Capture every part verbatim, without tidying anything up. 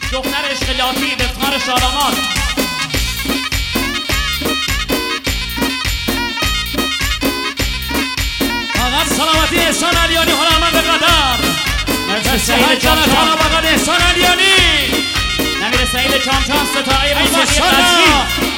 دختر عشق لاتی افتخار شادمان. فقط سلامتی احسان علیانی هنرمند قطر. سعید جانتان فقط احسان علیانی. نمیر سعید چانچان ستاره موسیقی قصری.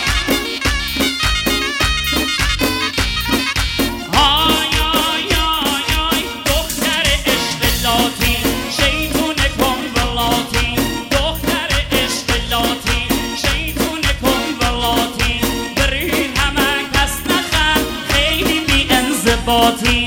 آی آی آی آی دختر عشق لاتی شیطون کنولاتی. دختر عشق لاتی شیطون کنولاتی. بری همه کس نخم خیلی بی انضباطی.